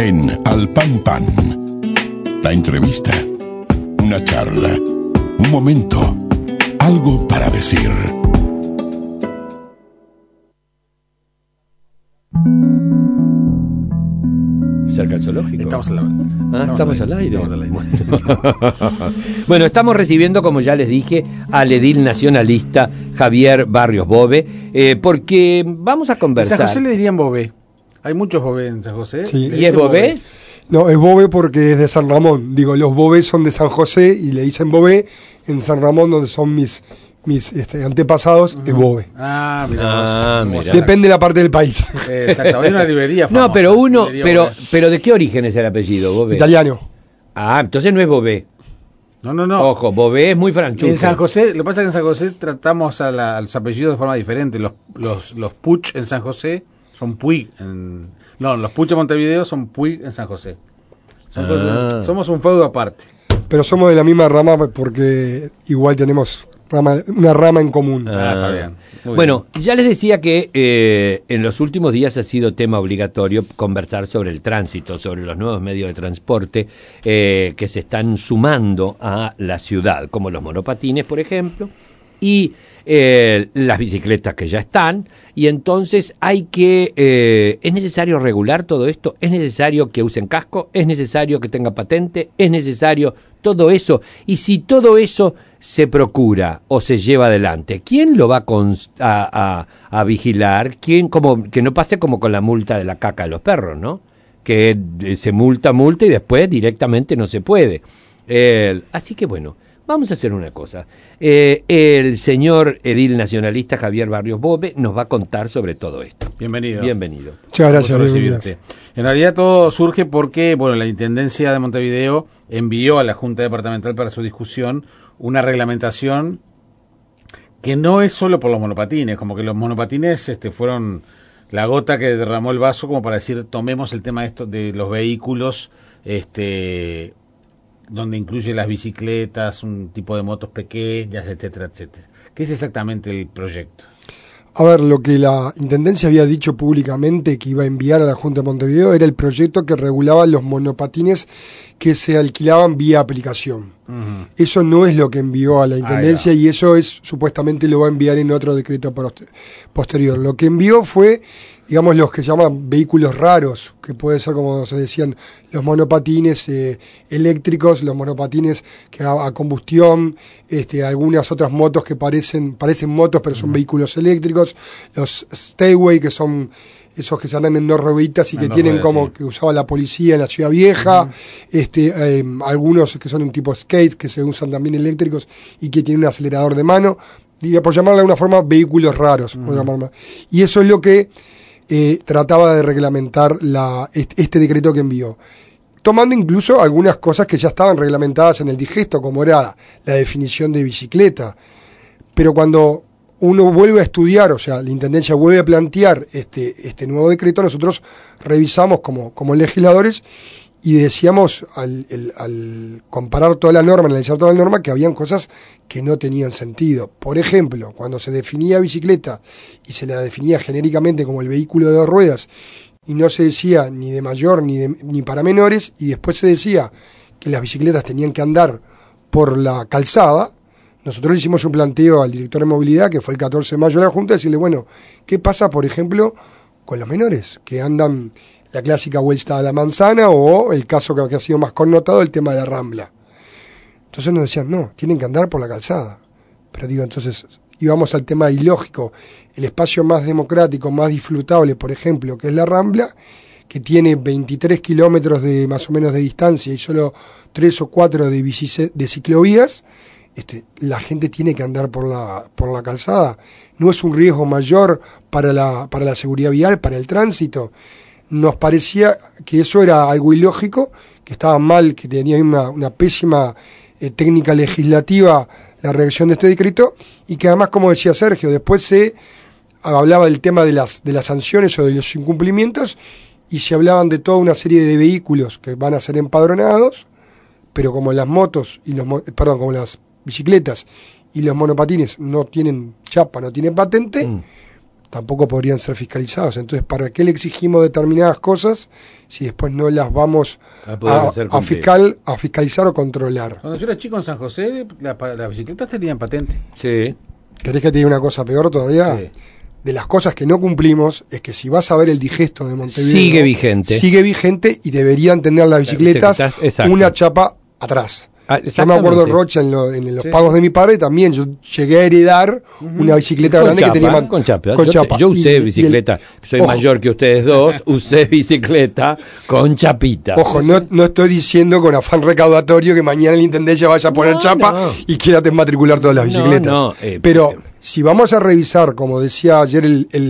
en Al Pan Pan. La entrevista, una charla, un momento, algo para decir. Cerca del zoológico. Estamos al aire. Estamos al aire. Estamos al aire. Bueno, estamos recibiendo, como ya les dije, al edil nacionalista Javier Barrios Bove, porque vamos a En conversar. San José le dirían Bové. Hay muchos Bové en San José. Sí. Le ¿Y es dicen Bové? No, es Bové porque es de San Ramón. Digo, los Bové son de San José y le dicen Bové. En San Ramón, donde son mis antepasados, es Bové. Ah, mira. Ah, vos. mira. Depende de la parte del país. Exacto, hay una librería famosa. No, pero librería Bové. pero ¿de qué origen es el apellido, Bove? Italiano. Ah, entonces no es Bové. No. Ojo, Bové es muy franchute. En San José, lo que pasa es que en San José tratamos a los apellidos de forma diferente. Los Puch en San José son Puig. Los Puch en Montevideo son Puig en San José. Son cosas- somos un feudo aparte. Pero somos de la misma rama porque igual tenemos una rama en común. Está bien. Muy Bueno, ya les decía que en los últimos días ha sido tema obligatorio conversar sobre el tránsito, sobre los nuevos medios de transporte que se están sumando a la ciudad, como los monopatines, por ejemplo, y las bicicletas que ya están, y entonces es necesario regular todo esto, es necesario que usen casco, es necesario que tenga patente, es necesario todo eso, y si todo eso se procura o se lleva adelante, ¿quién lo va a vigilar? ¿Quién, que no pase como con la multa de la caca de los perros, ¿no? Que se multa y después directamente no se puede. Así que bueno, vamos a hacer una cosa. El señor edil nacionalista Javier Barrios Bove nos va a contar sobre todo esto. Bienvenido. Bienvenido. Muchas gracias, Gusto bienvenidos. recibirte. En realidad todo surge porque, la Intendencia de Montevideo envió a la Junta Departamental para su discusión una reglamentación que no es solo por los monopatines, como que los monopatines fueron la gota que derramó el vaso como para decir, tomemos el tema de los vehículos, donde incluye las bicicletas, un tipo de motos pequeñas, etcétera, etcétera. ¿Qué es exactamente el proyecto? A ver, lo que la Intendencia había dicho públicamente que iba a enviar a la Junta de Montevideo era el proyecto que regulaba los monopatines que se alquilaban vía aplicación. Uh-huh. Eso no es lo que envió a la Intendencia y eso supuestamente lo va a enviar en otro decreto posterior. Lo que envió fue, digamos, los que se llaman vehículos raros, que puede ser, como se decían, los monopatines eléctricos, los monopatines que a combustión, algunas otras motos que parecen motos pero son vehículos eléctricos, los Stayway, que son esos que se andan en dos rueditas y que tienen como que usaba la policía en la Ciudad Vieja, algunos que son un tipo skate, que se usan también eléctricos y que tienen un acelerador de mano, por llamarlo de alguna forma, vehículos raros. Por llamarlo. Y eso es lo que trataba de reglamentar este decreto que envió, tomando incluso algunas cosas que ya estaban reglamentadas en el digesto, como era la definición de bicicleta. Pero cuando uno vuelve a estudiar, o sea, la Intendencia vuelve a plantear este nuevo decreto, nosotros revisamos como legisladores y decíamos al comparar toda la norma, analizar toda la norma, que habían cosas que no tenían sentido. Por ejemplo, cuando se definía bicicleta y se la definía genéricamente como el vehículo de dos ruedas y no se decía ni de mayor ni para menores, y después se decía que las bicicletas tenían que andar por la calzada, nosotros le hicimos un planteo al director de movilidad, que fue el 14 de mayo de la Junta, decirle, bueno, ¿qué pasa, por ejemplo, con los menores que andan la clásica vuelta a la manzana o el caso que ha sido más connotado, el tema de la Rambla? Entonces nos decían, no, tienen que andar por la calzada. Pero entonces íbamos al tema ilógico, el espacio más democrático, más disfrutable, por ejemplo, que es la Rambla, que tiene 23 kilómetros de más o menos de distancia y solo 3 o 4 de ciclovías. La gente tiene que andar por la calzada. No es un riesgo mayor para la seguridad vial, para el tránsito. Nos parecía que eso era algo ilógico, que estaba mal, que tenía una pésima técnica legislativa la redacción de este decreto, y que además, como decía Sergio, después se hablaba del tema de las sanciones o de los incumplimientos, y se hablaban de toda una serie de vehículos que van a ser empadronados, pero como las motos y como las bicicletas y los monopatines no tienen chapa, no tienen patente, tampoco podrían ser fiscalizados. Entonces, ¿para qué le exigimos determinadas cosas si después no las vamos a fiscalizar o controlar? Cuando yo era chico en San José, las bicicletas tenían patente. Sí. ¿Querés que te diga una cosa peor todavía? Sí. De las cosas que no cumplimos es que si vas a ver el digesto de Montevideo, Sigue vigente y deberían tener las bicicletas una chapa atrás. Yo me acuerdo en Rocha, en los pagos de mi padre, también yo llegué a heredar una bicicleta grande que tenía con chapa. chapa. Yo usé bicicleta, soy mayor que ustedes dos, usé bicicleta con chapita. Ojo, no estoy diciendo con afán recaudatorio que mañana el intendencia vaya a poner chapa y quiera desmatricular todas las bicicletas. Pero si vamos a revisar, como decía ayer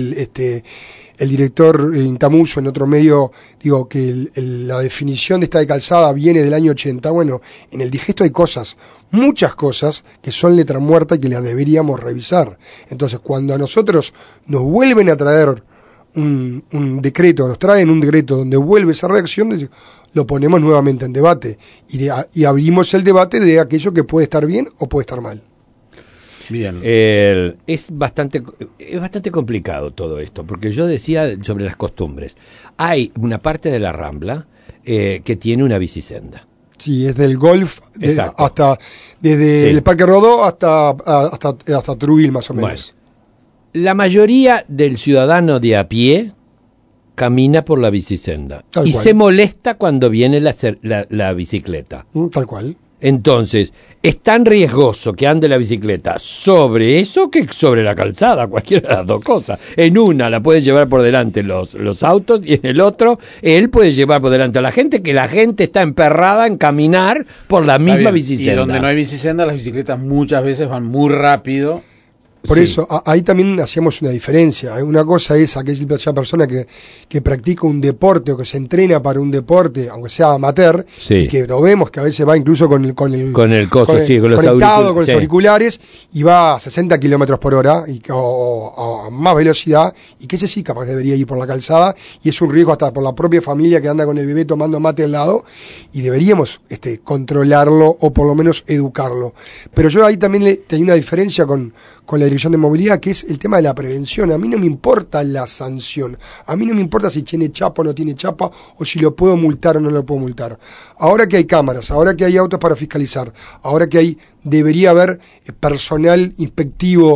el director Intamuso en otro medio, digo que la definición de esta de calzada viene del año 80, bueno, en el digesto hay cosas, muchas cosas que son letra muerta y que las deberíamos revisar. Entonces, cuando a nosotros nos vuelven a traer un decreto, nos traen un decreto donde vuelve esa reacción, lo ponemos nuevamente en debate y abrimos el debate de aquello que puede estar bien o puede estar mal. Bien. Es bastante complicado todo esto, porque yo decía sobre las costumbres. Hay una parte de la Rambla que tiene una bicisenda. Sí, es del golf desde el Parque Rodó hasta Trujillo, más o menos. Bueno, la mayoría del ciudadano de a pie camina por la bicisenda y se molesta cuando viene la bicicleta. Tal cual. Entonces, es tan riesgoso que ande la bicicleta sobre eso que sobre la calzada, cualquiera de las dos cosas. En una la puede llevar por delante los autos y en el otro él puede llevar por delante a la gente, que la gente está emperrada en caminar por la misma bicisenda. Y donde no hay bicisenda, las bicicletas muchas veces van muy rápido. Por eso, ahí también hacíamos una diferencia. Una cosa es aquella persona que practica un deporte o que se entrena para un deporte, aunque sea amateur, y que lo vemos que a veces va incluso con los conectado con los auriculares y va a 60 kilómetros por hora o a más velocidad, y que ese sí capaz debería ir por la calzada, y es un riesgo hasta por la propia familia que anda con el bebé tomando mate al lado, y deberíamos controlarlo o por lo menos educarlo. Pero yo ahí también tenía una diferencia con la Dirección de Movilidad, que es el tema de la prevención. A mí no me importa la sanción, a mí no me importa si tiene chapa o no tiene chapa, o si lo puedo multar o no lo puedo multar. Ahora que hay cámaras, ahora que hay autos para fiscalizar, ahora que debería haber personal inspectivo,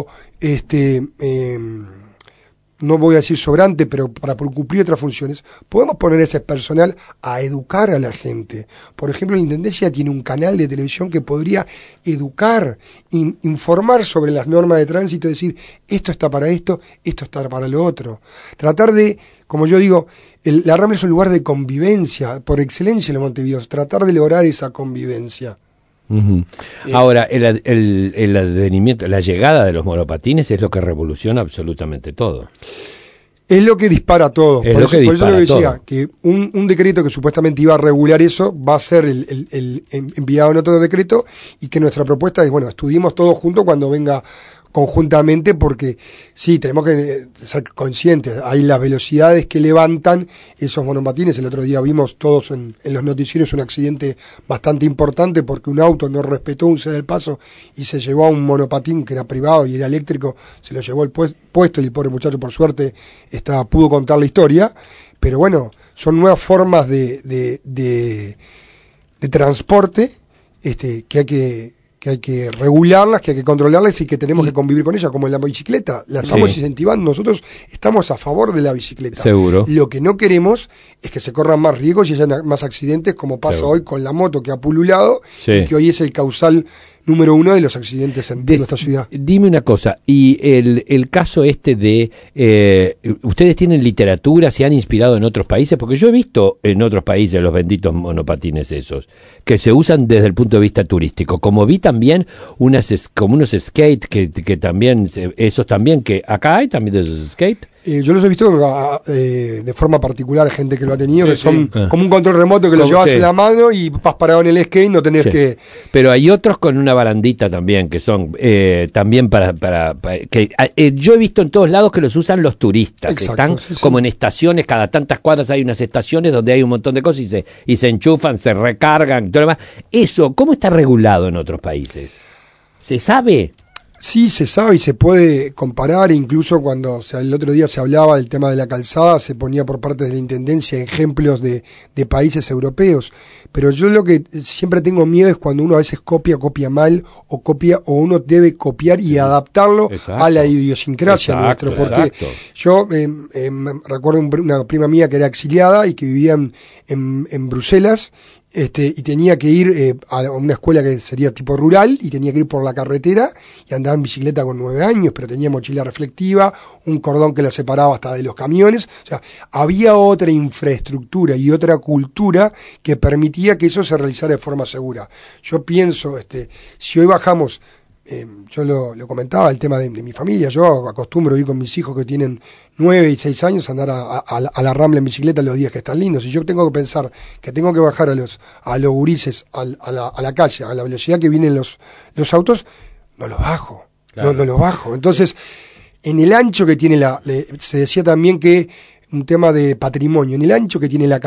no voy a decir sobrante, pero para cumplir otras funciones, podemos poner ese personal a educar a la gente. Por ejemplo, la Intendencia tiene un canal de televisión que podría educar, informar sobre las normas de tránsito, decir, esto está para esto está para lo otro. Tratar de, como yo digo, la Rambla es un lugar de convivencia, por excelencia en Montevideo, tratar de lograr esa convivencia. Uh-huh. Ahora, el advenimiento, la llegada de los monopatines es lo que revoluciona absolutamente todo. Es lo que dispara todo. Por eso lo decía, que un decreto que supuestamente iba a regular eso va a ser el enviado en otro decreto, y que nuestra propuesta es, bueno, estudiemos todo junto cuando venga conjuntamente, porque sí, tenemos que ser conscientes, hay las velocidades que levantan esos monopatines. El otro día vimos todos en los noticieros un accidente bastante importante porque un auto no respetó un cede del paso y se llevó a un monopatín que era privado y era eléctrico, se lo llevó el puesto, y el pobre muchacho por suerte pudo contar la historia. Pero bueno, son nuevas formas de transporte que hay que regularlas, que hay que controlarlas y que tenemos que convivir con ellas, como en la bicicleta. La estamos incentivando, nosotros estamos a favor de la bicicleta. Seguro. Lo que no queremos es que se corran más riesgos y haya más accidentes, como pasa hoy con la moto que ha pululado y que hoy es el causal número 1 de los accidentes en nuestra ciudad. Dime una cosa, y el caso de ¿ustedes tienen literatura, se han inspirado en otros países? Porque yo he visto en otros países los benditos monopatines esos, que se usan desde el punto de vista turístico, como vi también como unos skate que también, esos también, que acá hay también de esos skate. Yo los he visto de forma particular, gente que lo ha tenido, que son como un control remoto que lo llevas en la mano y vas parado en el skate, no tenés que... Pero hay otros con una barandita también, que son también para que yo he visto en todos lados que los usan los turistas. Exacto, están como en estaciones, cada tantas cuadras hay unas estaciones donde hay un montón de cosas y se enchufan, se recargan, todo lo demás. Eso, ¿cómo está regulado en otros países? ¿Se sabe? Sí, se sabe y se puede comparar, incluso cuando el otro día se hablaba del tema de la calzada, se ponía por parte de la Intendencia ejemplos de países europeos. Pero yo lo que siempre tengo miedo es cuando uno a veces copia mal, o uno debe copiar y adaptarlo a la idiosincrasia nuestra. Porque yo recuerdo una prima mía que era exiliada y que vivía en Bruselas. Y tenía que ir a una escuela que sería tipo rural, y tenía que ir por la carretera, y andaba en bicicleta con 9 años, pero tenía mochila reflectiva, un cordón que la separaba hasta de los camiones. O sea, había otra infraestructura y otra cultura que permitía que eso se realizara de forma segura. Yo pienso, si hoy bajamos, yo lo comentaba, el tema de mi familia, yo acostumbro ir con mis hijos que tienen 9 y 6 años a andar a la Rambla en bicicleta los días que están lindos. Si yo tengo que pensar que tengo que bajar a los gurises a la calle, a la velocidad que vienen los autos, no los bajo, claro. no los bajo. Entonces, en el ancho que tiene se decía también que un tema de patrimonio, en el ancho que tiene la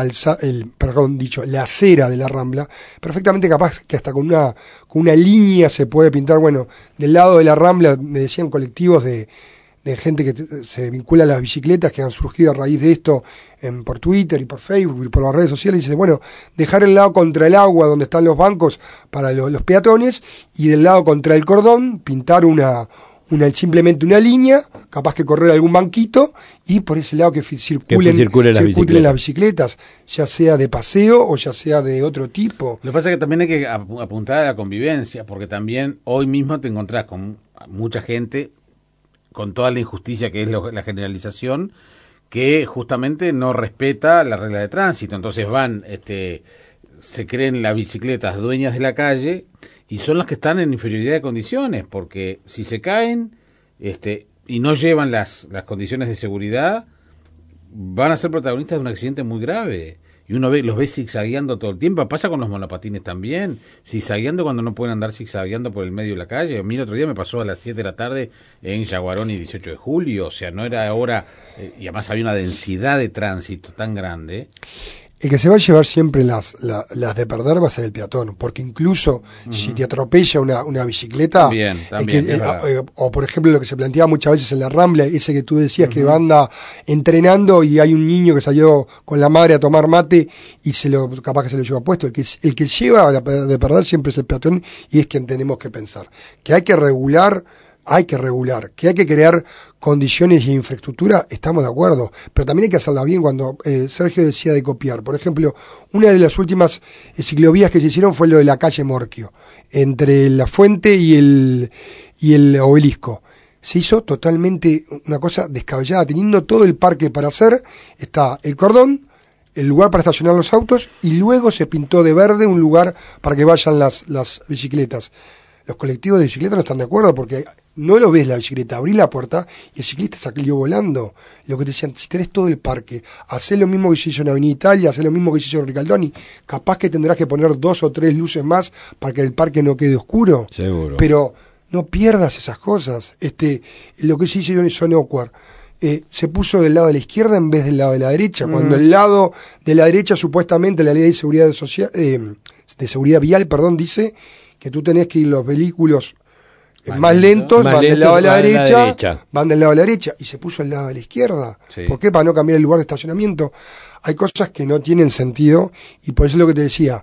acera de la Rambla, perfectamente capaz que hasta con una línea se puede pintar. Bueno, del lado de la Rambla, me decían colectivos de gente que se vincula a las bicicletas, que han surgido a raíz de esto por Twitter y por Facebook y por las redes sociales, y dice, bueno, dejar el lado contra el agua donde están los bancos para los peatones, y del lado contra el cordón pintar simplemente una línea, capaz que correr algún banquito, y por ese lado que circulen las bicicletas, ya sea de paseo o ya sea de otro tipo. Lo que pasa es que también hay que apuntar a la convivencia, porque también hoy mismo te encontrás con mucha gente, con toda la injusticia que es la generalización, que justamente no respeta la regla de tránsito. Entonces se creen las bicicletas dueñas de la calle, y son las que están en inferioridad de condiciones, porque si se caen y no llevan las condiciones de seguridad, van a ser protagonistas de un accidente muy grave. Y uno los ve zigzagueando todo el tiempo. Pasa con los monopatines también, zigzagueando cuando no pueden andar zigzagueando por el medio de la calle. A mí el otro día me pasó a las 7 de la tarde en Yaguarón y 18 de julio, o sea, no era hora, y además había una densidad de tránsito tan grande. El que se va a llevar siempre las de perder va a ser el peatón, porque incluso si te atropella una bicicleta, también, o por ejemplo lo que se planteaba muchas veces en la Rambla, ese que tú decías que anda entrenando y hay un niño que salió con la madre a tomar mate y capaz que se lo lleva puesto. El que lleva de perder siempre es el peatón, y es quien tenemos que pensar. Que hay que regular, que hay que crear condiciones y infraestructura, estamos de acuerdo, pero también hay que hacerla bien. Cuando Sergio decía de copiar, por ejemplo, una de las últimas ciclovías que se hicieron fue lo de la calle Morquio, entre la Fuente y el Obelisco. Se hizo totalmente una cosa descabellada, teniendo todo el parque para hacer, está el cordón, el lugar para estacionar los autos, y luego se pintó de verde un lugar para que vayan las bicicletas. Los colectivos de bicicleta no están de acuerdo, porque no lo ves la bicicleta, abrí la puerta y el ciclista salió volando. Lo que te decían, si tenés todo el parque, hacé lo mismo que se hizo en Avenida Italia, hacé lo mismo que se hizo en Ricaldoni, capaz que tendrás que poner 2 o 3 luces más para que el parque no quede oscuro. Seguro. Pero no pierdas esas cosas. Lo que se hizo en Sonocuar, se puso del lado de la izquierda en vez del lado de la derecha, cuando el lado de la derecha, supuestamente la ley de seguridad de seguridad vial, dice que tú tenés que ir los vehículos más lentos, van del lado de la derecha, van del lado de la derecha, y se puso al lado de la izquierda. Sí. ¿Por qué? Para no cambiar el lugar de estacionamiento. Hay cosas que no tienen sentido, y por eso es lo que te decía.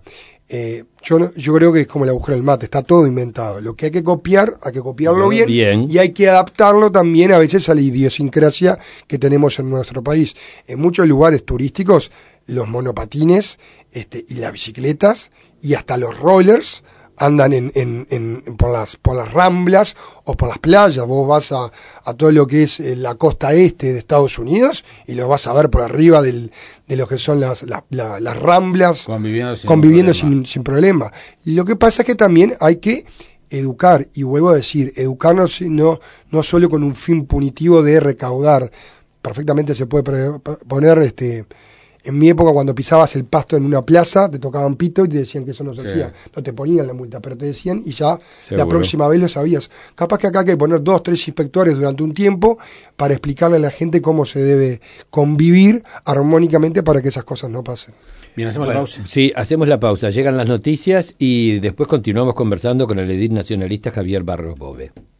Yo creo que es como la agujera del mate, está todo inventado. Lo que hay que copiar, hay que copiarlo bien, y hay que adaptarlo también a veces a la idiosincrasia que tenemos en nuestro país. En muchos lugares turísticos, los monopatines y las bicicletas y hasta los rollers andan por las ramblas o por las playas. Vos vas a todo lo que es la costa este de Estados Unidos y lo vas a ver por arriba de lo que son las ramblas, conviviendo sin problema. Lo que pasa es que también hay que educar, y vuelvo a decir, educarnos no solo con un fin punitivo de recaudar. Perfectamente se puede poner en mi época, cuando pisabas el pasto en una plaza, te tocaban pito y te decían que eso no se hacía. No te ponían la multa, pero te decían, y ya la próxima vez lo sabías. Capaz que acá hay que poner 2 o 3 inspectores durante un tiempo para explicarle a la gente cómo se debe convivir armónicamente para que esas cosas no pasen. Bien, hacemos la pausa. Sí, hacemos la pausa. Llegan las noticias y después continuamos conversando con el edil nacionalista Javier Barros Bove.